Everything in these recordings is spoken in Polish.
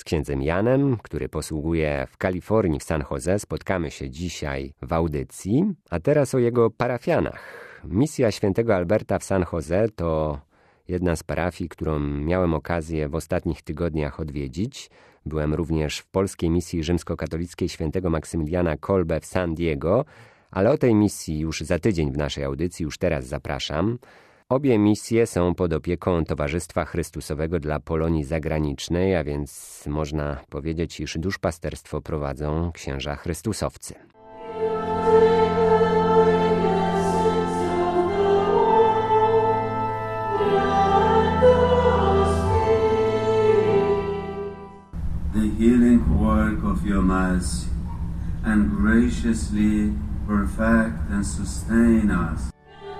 Z księdzem Janem, który posługuje w Kalifornii w San Jose, spotkamy się dzisiaj w audycji, a teraz o jego parafianach. Misja świętego Alberta w San Jose to jedna z parafii, którą miałem okazję w ostatnich tygodniach odwiedzić. Byłem również w polskiej misji rzymskokatolickiej świętego Maksymiliana Kolbe w San Diego, ale o tej misji już za tydzień w naszej audycji, już teraz zapraszam. Obie misje są pod opieką Towarzystwa Chrystusowego dla Polonii Zagranicznej, a więc można powiedzieć, iż duszpasterstwo prowadzą księża chrystusowcy. The healing work of your mercy, and graciously perfect and sustain us.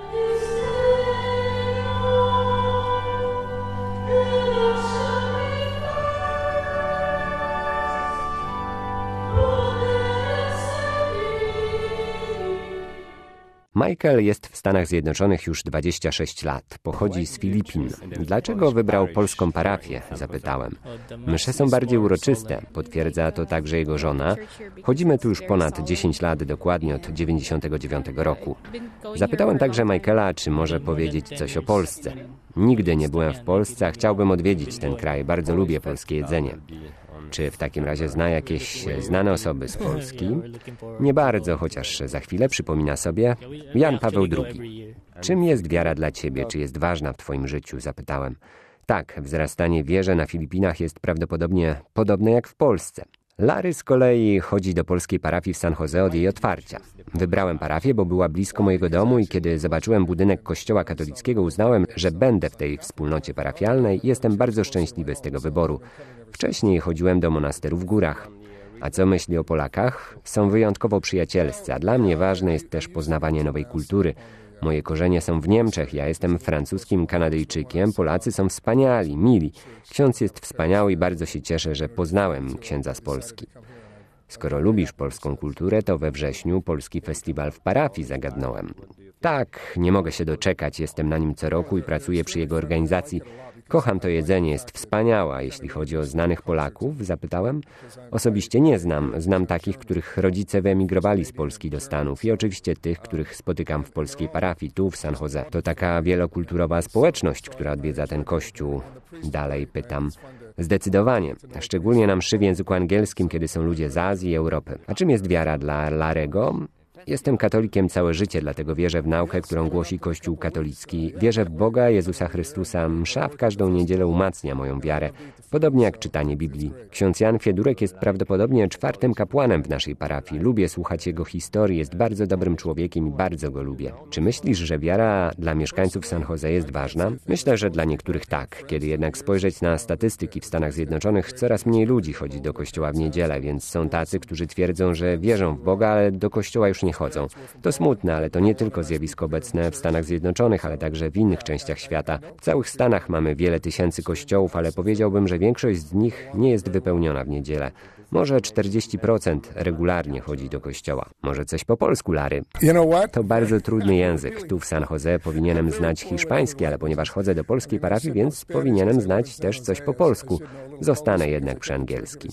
Michael jest w Stanach Zjednoczonych już 26 lat. Pochodzi z Filipin. Dlaczego wybrał polską parafię? Zapytałem. Msze są bardziej uroczyste. Potwierdza to także jego żona. Chodzimy tu już ponad 10 lat, dokładnie od 99 roku. Zapytałem także Michaela, czy może powiedzieć coś o Polsce. Nigdy nie byłem w Polsce, a chciałbym odwiedzić ten kraj. Bardzo lubię polskie jedzenie. Czy w takim razie zna jakieś znane osoby z Polski? Nie bardzo, chociaż za chwilę przypomina sobie Jan Paweł II. Czym jest wiara dla ciebie? Czy jest ważna w twoim życiu? Zapytałem. Tak, wzrastanie w wierze na Filipinach jest prawdopodobnie podobne jak w Polsce. Larry z kolei chodzi do polskiej parafii w San Jose od jej otwarcia. Wybrałem parafię, bo była blisko mojego domu i kiedy zobaczyłem budynek kościoła katolickiego, uznałem, że będę w tej wspólnocie parafialnej i jestem bardzo szczęśliwy z tego wyboru. Wcześniej chodziłem do monasteru w górach. A co myśli o Polakach? Są wyjątkowo przyjacielscy, a dla mnie ważne jest też poznawanie nowej kultury. Moje korzenie są w Niemczech, ja jestem francuskim Kanadyjczykiem, Polacy są wspaniali, mili. Ksiądz jest wspaniały i bardzo się cieszę, że poznałem księdza z Polski. Skoro lubisz polską kulturę, to we wrześniu polski festiwal w parafii zagadnąłem. Tak, nie mogę się doczekać, jestem na nim co roku i pracuję przy jego organizacji. Kocham to jedzenie, jest wspaniała. Jeśli chodzi o znanych Polaków, zapytałem. Osobiście nie znam. Znam takich, których rodzice wyemigrowali z Polski do Stanów i oczywiście tych, których spotykam w polskiej parafii, tu w San Jose. To taka wielokulturowa społeczność, która odwiedza ten kościół. Dalej pytam. Zdecydowanie. Szczególnie na mszy w języku angielskim, kiedy są ludzie z Azji i Europy. A czym jest wiara dla Larego? Jestem katolikiem całe życie, dlatego wierzę w naukę, którą głosi Kościół katolicki. Wierzę w Boga, Jezusa Chrystusa. Msza w każdą niedzielę umacnia moją wiarę, podobnie jak czytanie Biblii. Ksiądz Jan Fiedurek jest prawdopodobnie 4. kapłanem w naszej parafii. Lubię słuchać jego historii, jest bardzo dobrym człowiekiem i bardzo go lubię. Czy myślisz, że wiara dla mieszkańców San Jose jest ważna? Myślę, że dla niektórych tak. Kiedy jednak spojrzeć na statystyki w Stanach Zjednoczonych, coraz mniej ludzi chodzi do kościoła w niedzielę, więc są tacy, którzy twierdzą, że wierzą w Boga, ale do kościoła już nie chodzą. To smutne, ale to nie tylko zjawisko obecne w Stanach Zjednoczonych, ale także w innych częściach świata. W całych Stanach mamy wiele tysięcy kościołów, ale powiedziałbym, że większość z nich nie jest wypełniona w niedzielę. Może 40% regularnie chodzi do kościoła. Może coś po polsku, Larry? To bardzo trudny język. Tu w San Jose powinienem znać hiszpański, ale ponieważ chodzę do polskiej parafii, więc powinienem znać też coś po polsku. Zostanę jednak przy angielskim.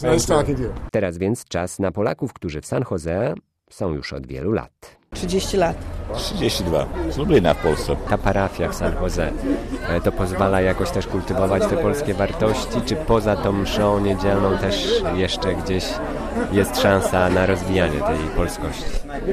Teraz więc czas na Polaków, którzy w San Jose są już od wielu lat. 30 lat. 32. Z Lublina w Polsce. Ta parafia w San Jose, to pozwala jakoś też kultywować te polskie wartości, czy poza tą mszą niedzielną też jeszcze gdzieś jest szansa na rozwijanie tej polskości?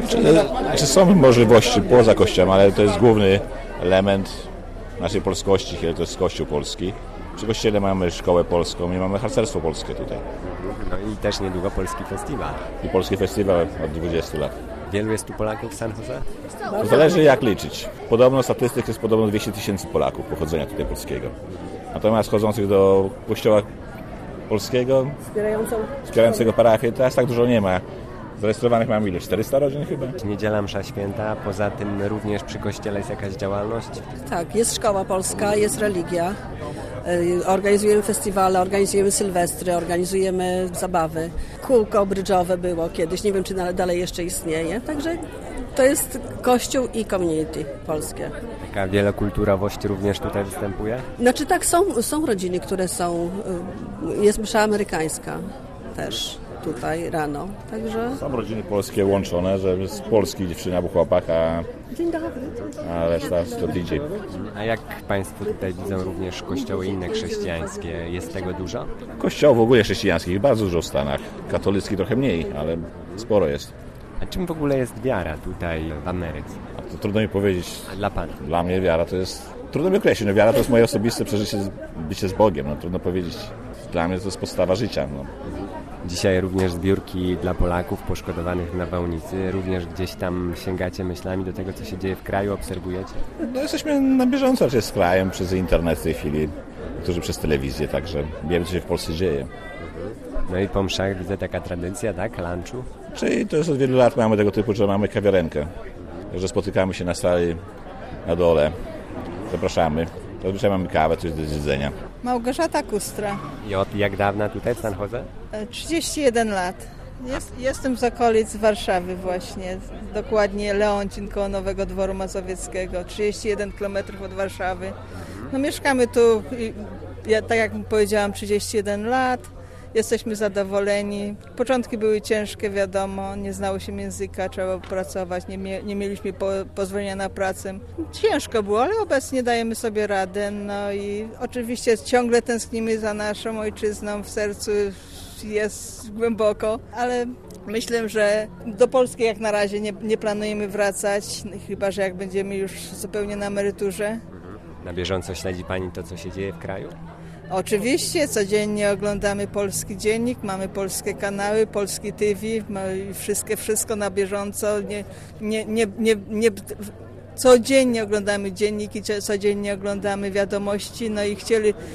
Czy są możliwości poza kościołem, ale to jest główny element naszej polskości, kiedy to jest Kościół polski. Przy kościele mamy szkołę polską i mamy harcerstwo polskie tutaj. No i też niedługo polski festiwal. I polski festiwal od 20 lat. Wielu jest tu Polaków w San Jose? To zależy jak liczyć. Podobno statystyk jest podobno 200 000 Polaków pochodzenia tutaj polskiego. Natomiast chodzących do kościoła polskiego, wspierającego parafię, teraz tak dużo nie ma. Zarejestrowanych mamy ile? 400 rodzin chyba? Niedziela msza święta, poza tym również przy kościele jest jakaś działalność? Tak, jest szkoła polska, jest religia. Organizujemy festiwale, organizujemy sylwestry, organizujemy zabawy. Kółko brydżowe było kiedyś, nie wiem czy dalej jeszcze istnieje. Także to jest kościół i community polskie. Taka wielokulturowość również tutaj występuje? Znaczy tak, są rodziny, które są, jest msza amerykańska też tutaj rano, także... Są rodziny polskie łączone, że z Polski dziewczyna był chłopak, a reszta to DJ. A jak Państwo tutaj widzą również kościoły inne chrześcijańskie? Jest tego dużo? Kościołów w ogóle chrześcijańskich bardzo dużo w Stanach. Katolickich trochę mniej, ale sporo jest. A czym w ogóle jest wiara tutaj w Ameryce? A to trudno mi powiedzieć. A dla Pana? Dla mnie wiara to jest... Trudno mi określić. No, wiara to jest moje osobiste przeżycie, bycie z Bogiem. No, trudno powiedzieć. Dla mnie to jest podstawa życia. No. Dzisiaj również zbiórki dla Polaków poszkodowanych w nawałnicy. Również gdzieś tam sięgacie myślami do tego, co się dzieje w kraju, obserwujecie? No, jesteśmy na bieżąco raczej z krajem, przez internet w tej chwili, niektórzy przez telewizję, także wiemy, co się w Polsce dzieje. No i po mszach widzę taka tradycja, tak? Lunchu? Czyli to już od wielu lat mamy tego typu, że mamy kawiarenkę. Także spotykamy się na sali na dole. Zapraszamy. Zazwyczaj mamy kawę, coś do jedzenia. Małgorzata Kustra. I od jak dawna tutaj w San Jose? 31 lat. Jestem z okolic Warszawy właśnie. Dokładnie Leoncin koło Nowego Dworu Mazowieckiego. 31 km od Warszawy. No mieszkamy tu, tak jak powiedziałam, 31 lat. Jesteśmy zadowoleni. Początki były ciężkie, wiadomo, nie znało się języka, trzeba pracować, nie mieliśmy pozwolenia na pracę. Ciężko było, ale obecnie dajemy sobie radę. No i oczywiście ciągle tęsknimy za naszą ojczyzną, w sercu jest głęboko, ale myślę, że do Polski jak na razie nie planujemy wracać, chyba że jak będziemy już zupełnie na emeryturze. Na bieżąco śledzi Pani to, co się dzieje w kraju? Oczywiście, codziennie oglądamy polski dziennik, mamy polskie kanały, polski TV, wszystko na bieżąco. Codziennie oglądamy dzienniki, codziennie oglądamy wiadomości, no i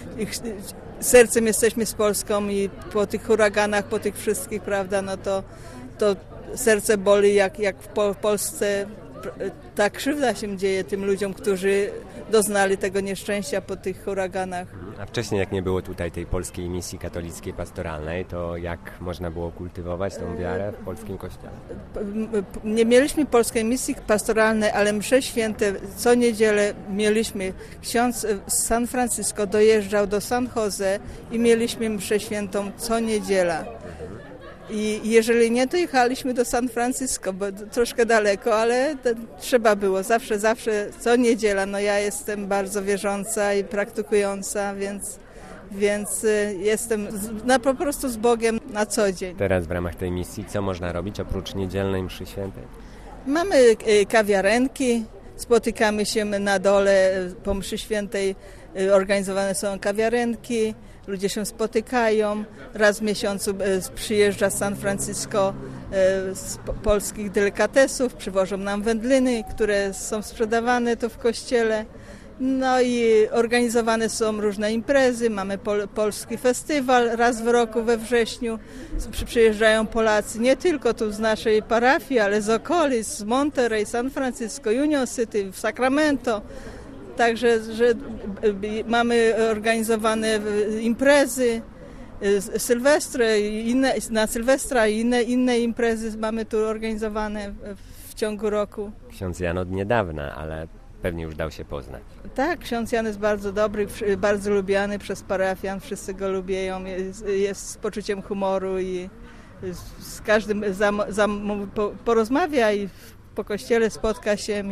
sercem jesteśmy z Polską i po tych huraganach, po tych wszystkich, prawda, no to serce boli, jak w Polsce ta krzywda się dzieje tym ludziom, którzy doznali tego nieszczęścia po tych huraganach. A wcześniej, jak nie było tutaj tej polskiej misji katolickiej pastoralnej, to jak można było kultywować tą wiarę w polskim kościele? Nie mieliśmy polskiej misji pastoralnej, ale msze święte co niedzielę mieliśmy. Ksiądz z San Francisco dojeżdżał do San Jose i mieliśmy mszę świętą co niedziela. I jeżeli nie, to jechaliśmy do San Francisco, bo troszkę daleko, ale trzeba było. Zawsze, co niedziela. No ja jestem bardzo wierząca i praktykująca, więc jestem po prostu z Bogiem na co dzień. Teraz w ramach tej misji co można robić oprócz niedzielnej mszy świętej? Mamy kawiarenki, spotykamy się na dole po mszy świętej, organizowane są kawiarenki. Ludzie się spotykają, raz w miesiącu przyjeżdża z San Francisco z polskich delikatesów, przywożą nam wędliny, które są sprzedawane tu w kościele. No i organizowane są różne imprezy, mamy polski festiwal raz w roku we wrześniu. Przyjeżdżają Polacy nie tylko tu z naszej parafii, ale z okolic, z Monterey, San Francisco, Union City, Sacramento. Także że mamy organizowane imprezy, Sylwestry, na Sylwestra i inne imprezy mamy tu organizowane w ciągu roku. Ksiądz Jan od niedawna, ale pewnie już dał się poznać. Tak, ksiądz Jan jest bardzo dobry, bardzo lubiany przez parafian, wszyscy go lubią, jest z poczuciem humoru i z każdym porozmawia i po kościele spotka się.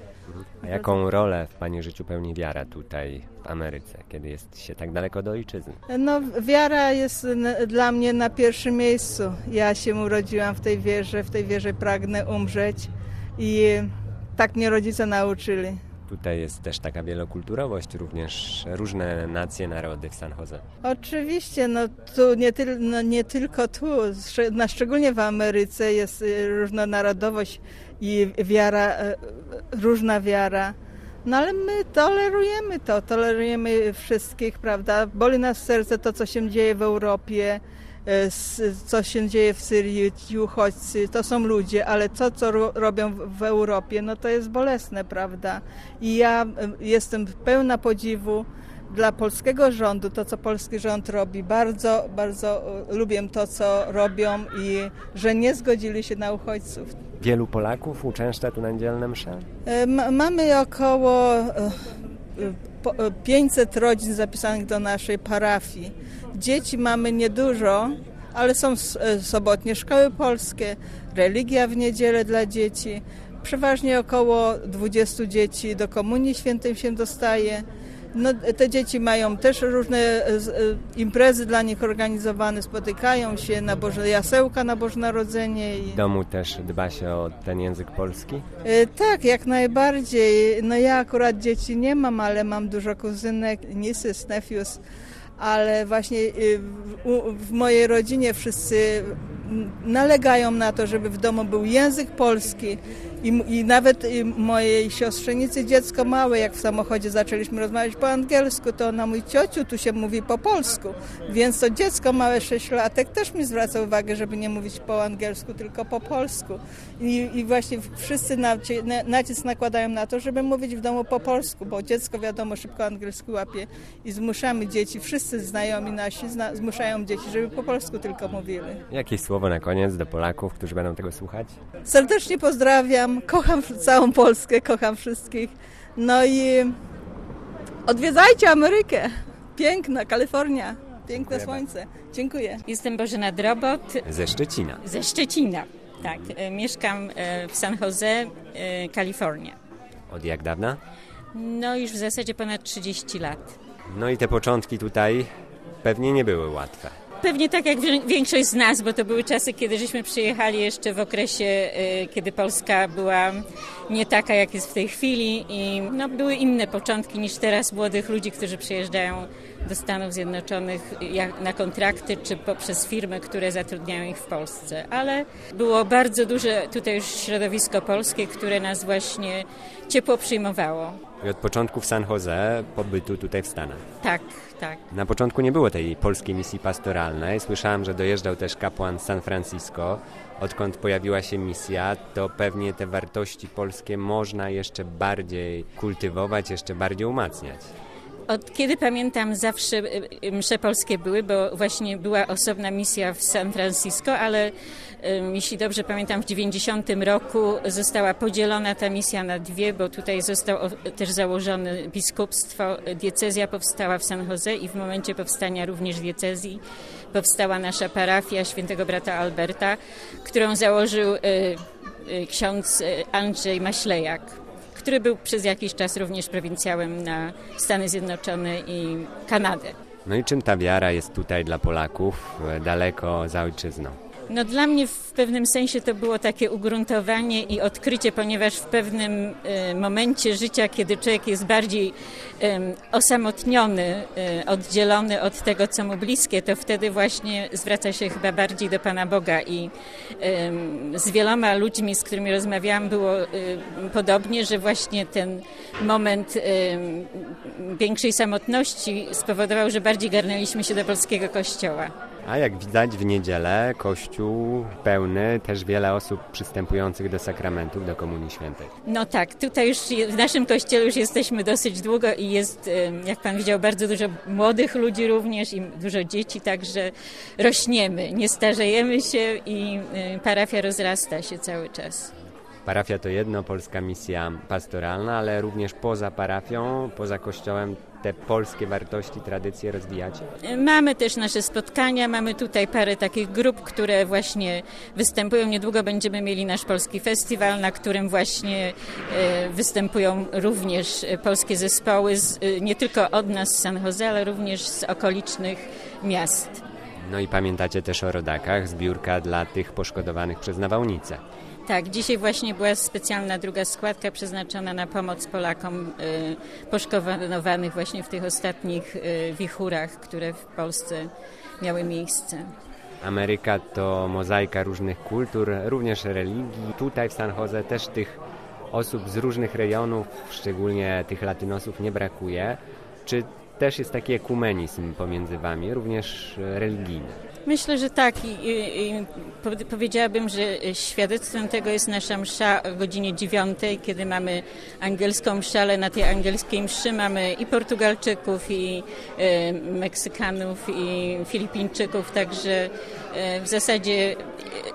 A jaką rolę w Pani życiu pełni wiara tutaj w Ameryce, kiedy jest się tak daleko do ojczyzny? No, wiara jest dla mnie na pierwszym miejscu. Ja się urodziłam w tej wierze pragnę umrzeć i tak mnie rodzice nauczyli. Tutaj jest też taka wielokulturowość, również różne nacje, narody w San Jose. Oczywiście, no tu nie tylko tu, szczególnie w Ameryce jest różnonarodowość i wiara, różna wiara. No ale my tolerujemy wszystkich, prawda? Boli nas serce to, co się dzieje w Europie, co się dzieje w Syrii, ci uchodźcy, to są ludzie, ale to, co robią w Europie, no to jest bolesne, prawda? I ja jestem pełna podziwu dla polskiego rządu, to, co polski rząd robi. Bardzo, bardzo lubię to, co robią i że nie zgodzili się na uchodźców. Wielu Polaków uczęszcza tu na niedzielne msze? Mamy około 500 rodzin zapisanych do naszej parafii. Dzieci mamy niedużo, ale są sobotnie szkoły polskie, religia w niedzielę dla dzieci. Przeważnie około 20 dzieci do Komunii Świętej się dostaje. No, te dzieci mają też różne imprezy dla nich organizowane, spotykają się na jasełka na Boże Narodzenie. W domu też dba się o ten język polski? Tak, jak najbardziej. No ja akurat dzieci nie mam, ale mam dużo kuzynek, nieces, nephews, ale właśnie w mojej rodzinie wszyscy nalegają na to, żeby w domu był język polski i nawet mojej siostrzenicy dziecko małe, jak w samochodzie zaczęliśmy rozmawiać po angielsku, to ona mówi: ciociu, tu się mówi po polsku, więc to dziecko małe 6-latek też mi zwraca uwagę, żeby nie mówić po angielsku, tylko po polsku i właśnie wszyscy nacisk nakładają na to, żeby mówić w domu po polsku, bo dziecko wiadomo szybko angielski łapie i zmuszamy dzieci, wszyscy znajomi nasi zmuszają dzieci, żeby po polsku tylko mówili. Jakieś słowo na koniec do Polaków, którzy będą tego słuchać? Serdecznie pozdrawiam, kocham całą Polskę, kocham wszystkich. No i odwiedzajcie Amerykę. Piękna Kalifornia, piękne słońce. Dziękuję. Jestem Bożena Drobot. Ze Szczecina. Ze Szczecina, tak. Mieszkam w San Jose, Kalifornia. Od jak dawna? No już w zasadzie ponad 30 lat. No i te początki tutaj pewnie nie były łatwe. Pewnie tak jak większość z nas, bo to były czasy, kiedy żeśmy przyjechali jeszcze w okresie, kiedy Polska była nie taka, jak jest w tej chwili i no, były inne początki niż teraz młodych ludzi, którzy przyjeżdżają do Stanów Zjednoczonych na kontrakty czy poprzez firmy, które zatrudniają ich w Polsce. Ale było bardzo duże tutaj już środowisko polskie, które nas właśnie ciepło przyjmowało. I od początku w San Jose pobytu tutaj w Stanach. Tak, tak. Na początku nie było tej polskiej misji pastoralnej. Słyszałem, że dojeżdżał też kapłan z San Francisco. Odkąd pojawiła się misja, to pewnie te wartości polskie można jeszcze bardziej kultywować, jeszcze bardziej umacniać. Od kiedy pamiętam, zawsze msze polskie były, bo właśnie była osobna misja w San Francisco, ale jeśli dobrze pamiętam, w 90 roku została podzielona ta misja na dwie, bo tutaj został też założone biskupstwo. Diecezja powstała w San Jose i w momencie powstania również diecezji powstała nasza parafia Świętego Brata Alberta, którą założył ksiądz Andrzej Maślejak, który był przez jakiś czas również prowincjałem na Stany Zjednoczone i Kanadę. No i czym ta wiara jest tutaj dla Polaków daleko za ojczyzną? No dla mnie w pewnym sensie to było takie ugruntowanie i odkrycie, ponieważ w pewnym momencie życia, kiedy człowiek jest bardziej osamotniony, oddzielony od tego, co mu bliskie, to wtedy właśnie zwraca się chyba bardziej do Pana Boga i z wieloma ludźmi, z którymi rozmawiałam, było podobnie, że właśnie ten moment większej samotności spowodował, że bardziej garnęliśmy się do polskiego kościoła. A jak widać w niedzielę kościół pełny, też wiele osób przystępujących do sakramentów, do Komunii Świętej. No tak, tutaj już w naszym kościele już jesteśmy dosyć długo i jest, jak pan widział, bardzo dużo młodych ludzi również i dużo dzieci, także rośniemy, nie starzejemy się i parafia rozrasta się cały czas. Parafia to jedno, polska misja pastoralna, ale również poza parafią, poza kościołem te polskie wartości, tradycje rozwijacie? Mamy też nasze spotkania, mamy tutaj parę takich grup, które właśnie występują. Niedługo będziemy mieli nasz polski festiwal, na którym właśnie występują również polskie zespoły, nie tylko od nas z San Jose, ale również z okolicznych miast. No i pamiętacie też o rodakach, zbiórka dla tych poszkodowanych przez nawałnicę. Tak, dzisiaj właśnie była specjalna druga składka przeznaczona na pomoc Polakom poszkodowanych właśnie w tych ostatnich wichurach, które w Polsce miały miejsce. Ameryka to mozaika różnych kultur, również religii. Tutaj w San Jose też tych osób z różnych rejonów, szczególnie tych latynosów, nie brakuje. Czy też jest taki ekumenizm pomiędzy wami, również religijny? Myślę, że tak i powiedziałabym, że świadectwem tego jest nasza msza o godzinie 9, kiedy mamy angielską mszę, ale na tej angielskiej mszy mamy i Portugalczyków, i Meksykanów, i Filipińczyków, także w zasadzie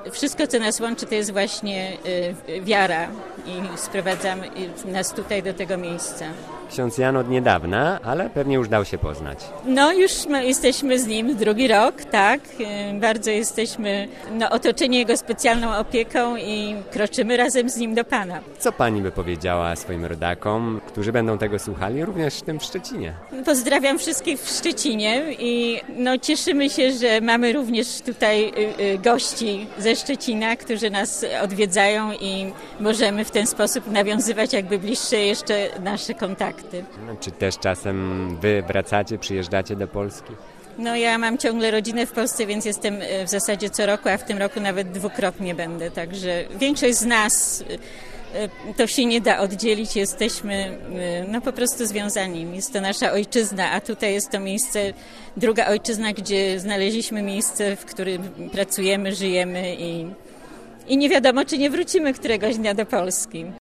wszystko, co nas łączy, to jest właśnie wiara i sprowadzamy nas tutaj do tego miejsca. Ksiądz Jan od niedawna, ale pewnie już dał się poznać. No już jesteśmy z nim drugi rok, tak. Bardzo jesteśmy otoczeni jego specjalną opieką i kroczymy razem z nim do Pana. Co pani by powiedziała swoim rodakom, którzy będą tego słuchali, również w tym w Szczecinie? Pozdrawiam wszystkich w Szczecinie i cieszymy się, że mamy również tutaj gości ze Szczecina, którzy nas odwiedzają i możemy w ten sposób nawiązywać jakby bliższe jeszcze nasze kontakty. Czy też czasem wy wracacie, przyjeżdżacie do Polski? Ja mam ciągle rodzinę w Polsce, więc jestem w zasadzie co roku, a w tym roku nawet dwukrotnie będę. Także większość z nas to się nie da oddzielić, jesteśmy po prostu związani. Jest to nasza ojczyzna, a tutaj jest to miejsce, druga ojczyzna, gdzie znaleźliśmy miejsce, w którym pracujemy, żyjemy i nie wiadomo, czy nie wrócimy któregoś dnia do Polski.